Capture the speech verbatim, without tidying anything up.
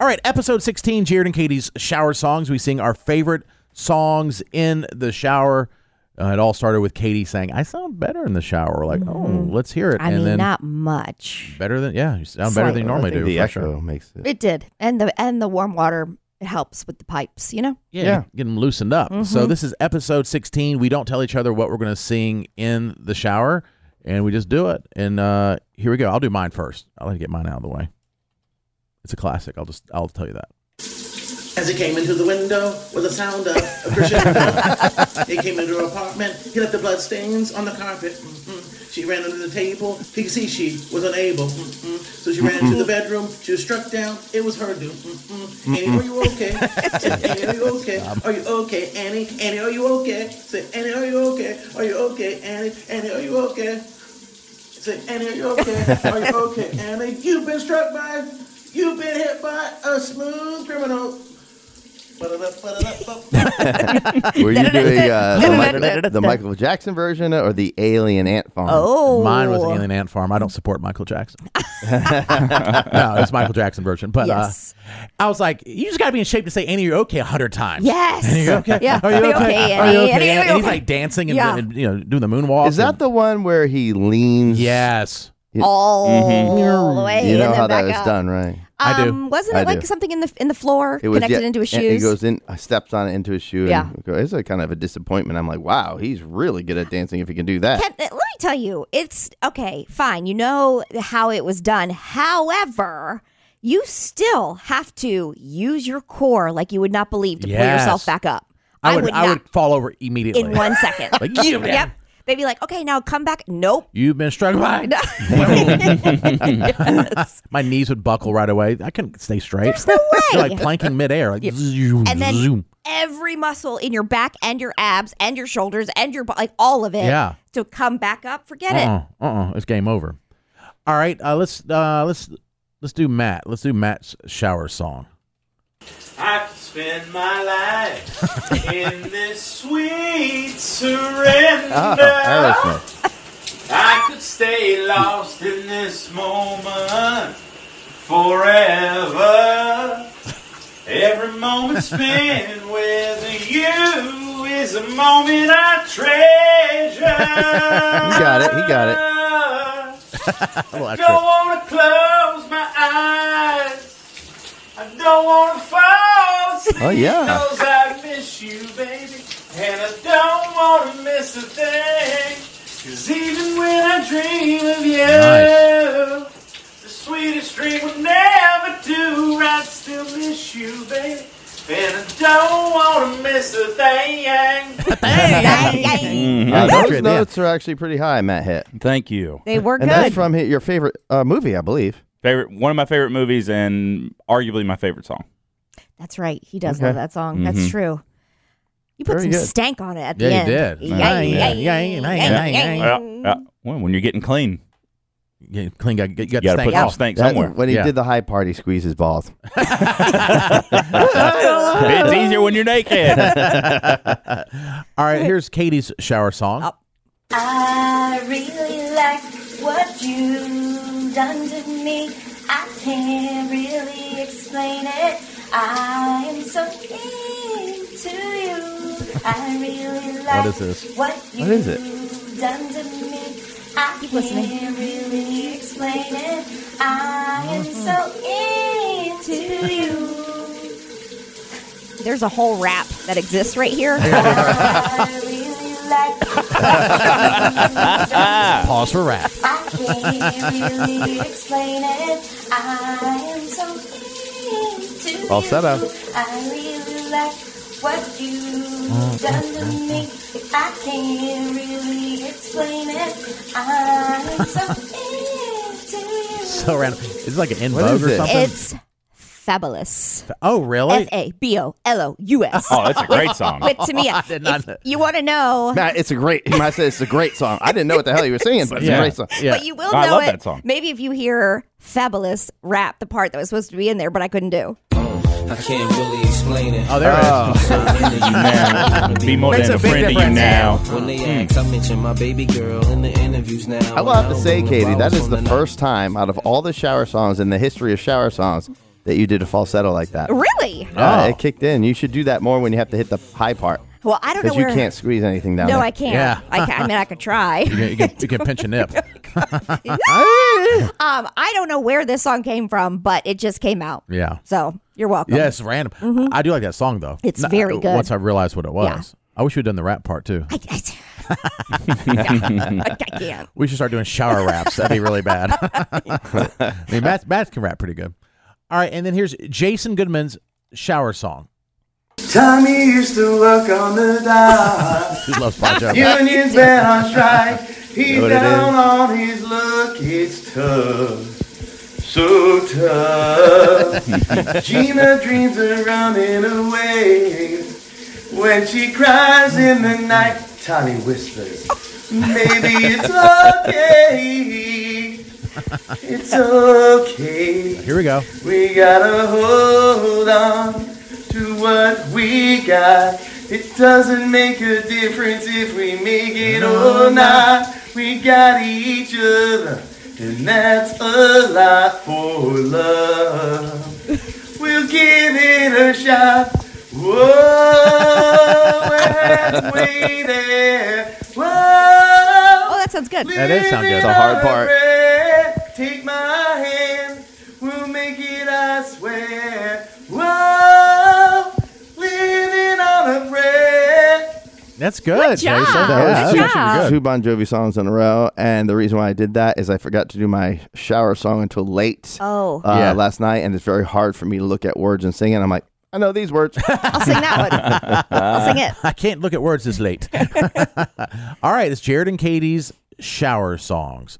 All right, episode sixteen, Jared and Katie's Shower Songs. We sing our favorite songs in the shower. Uh, it all started with Katie saying, I sound better in the shower. We're like, mm-hmm. oh, let's hear it. I and mean, then not much. Better than, yeah, you sound better than you normally do. The echo sure. makes it. It did. And the and the warm water, it helps with the pipes, you know? Yeah, Yeah. get them loosened up. Mm-hmm. So this is episode sixteen. We don't tell each other what we're going to sing in the shower, and we just do it. And uh, here we go. I'll do mine first. I'll let you get mine out of the way. It's a classic. I'll just I'll tell you that. As he came into the window with a sound of a crescendo, he came into her apartment, he left the blood stains on the carpet. Mm-hmm. She ran under the table, he could see she was unable. Mm-hmm. So she ran into the bedroom, she was struck down, it was her doom. Mm-hmm. Annie, are you okay? Say, Annie, are you okay? Are you okay, Annie? Annie, are you okay? Say, Annie, are you okay? Are you okay, Annie? Annie, are you okay? Say, Annie, are you okay? Are you okay, Annie? You've been struck by, you've been hit by a smooth criminal. Were you doing uh, the, Michael, the Michael Jackson version or the Alien Ant Farm? Oh. Mine was Alien Ant Farm. I don't support Michael Jackson. No, it's Michael Jackson version. But yes. uh, I was like, you just got to be in shape to say, Annie, you're okay a hundred times. Yes. Annie, you're okay? Yeah. Are you okay? okay, Are you Annie? okay? Annie, And, are you he's okay? like dancing and, Yeah. and you know doing the moonwalk. Is that and, the one where he leans? Yes. All Mm-hmm. the way. You know and how then that back was up. done, right? I do. Um, wasn't I it like do. something in the in the floor It was connected yeah, into his and shoes? He goes in, uh, steps on it into his shoe. Yeah. And goes, it's a kind of a disappointment. I'm like, wow, he's really good at dancing if he can do that. Can, let me tell you, it's okay, fine. You know how it was done. However, you still have to use your core like you would not believe to pull Yes. yourself back up. I would, would I not would fall over immediately. in one second. Like, you, Yep. They'd be like, okay, now come back. Nope. You've been struck by. Yes. My knees would buckle right away. I couldn't stay straight. There's no way. You're like planking midair. Like, zoom, And then zoom. every muscle in your back and your abs and your shoulders and your bu- like all of it. Yeah. To come back up, forget Uh-uh, uh-uh. It's game over. All right, uh, let's uh, let's let's do Matt. Let's do Matt's shower song. I could spend my life in this sweet surrender. Oh, Aerosmith. I could stay lost in this moment forever. Every moment spent with you is a moment I treasure. He got it. He got it. Well, I don't want to close my eyes. I don't want to fall asleep. Oh, yeah. Because I miss you, baby. And I don't want to miss a thing. Because even when I dream of you, Nice. the sweetest dream would never do. I'd still miss you, baby. And I don't want to miss a thing. it. Uh, That's those good, notes are actually pretty high, Matt hit. Thank you. They were And good. that's from hi- your favorite uh, movie, I believe. Favorite, one of my favorite movies, and arguably my favorite song. That's right. He does Okay. love that song. Mhm. That's true. You put Very some good. stank on it at Yeah, the you end. did. Yeah, Yeah, yeah, yeah, yeah, yeah, yeah, yeah, yeah. Yeah, yeah. Well, when you're getting clean, You clean. You got, you got you to got to stank put some off. stank That- somewhere. when he Yeah. did the high part, he squeezed his balls. It's easier when you're naked. All right, here's Katie's shower song. Oh. I really like what you've done to me. I can't really explain it. I am so into you. I really like What is this? what What is it? you've done to me. I Keep can't listening. really explain it. I am so into you. There's a whole rap that exists right here. I really like Pause for rap. I can't really explain it. I am so into All set up. you. I really like what you've done to me. I can't really explain it. I am so into you. So random. It's like an in What vogue is or it? something. It's fabulous. Oh, really? F A B O L O U S. Oh, that's a great song. But to me, I did not if know. you want to know, Matt, it's a great. He might say it's a great song. I didn't know what the hell he was singing, but it's Yeah. a great song. Yeah. but you will I know love it. that song. Maybe if you hear fabulous rap, the part that was supposed to be in there, but I couldn't do. I can't really explain it. Oh, there it is. So into you now. Be more Makes than a a big friend to you difference. now. When they ask, I mention my baby girl in the interviews now. I will have to say, don't know Katie, if I that was is on the night. first time out of all the shower songs in the history of shower songs that you did a falsetto like that. Really? Yeah, Oh. it kicked in. You should do that more when you have to hit the high part. Well, I don't know Because you where. can't squeeze anything down No, there. I can't. Yeah. I, can, I mean, I could try. You can, you can, you can pinch a nip. Um, I don't know where this song came from, but it just came out. Yeah. So you're welcome. Yeah, it's random. I do like that song though. It's very good. Once I realized what it was, Yeah. I wish we'd done the rap part too. I, I, I can't. We should start doing shower raps. That'd be really bad. I mean, Matt, Matt can rap pretty good. All right, and then here's Jason Goodman's shower song. Tommy used to work on the dock. He loves Bon Jovi. Union's been on strike. He's Know what it down on his luck. It's tough. So tough. Gina dreams of running away. When she cries in the night, Tommy whispers, maybe it's okay. It's okay. Here we go. We gotta hold on to what we got. It doesn't make a difference if we make it or not. We got each other, and that's a lot for love. We'll give it a shot. Whoa, we're waiting. Whoa. Oh, that sounds good. That does sound good. It's a hard part. Take my hand, we'll make it, I swear. Whoa, living on a prayer. That's good, job. Jason. Good Yeah, that's job. actually good. Two Bon Jovi songs in a row, and the reason why I did that is I forgot to do my shower song until late Oh. uh, Yeah. last night, and it's very hard for me to look at words and sing it. I'm like, I know these words. I'll sing that one. I'll sing it. I can't look at words this late. All right, it's Jared and Katie's shower songs.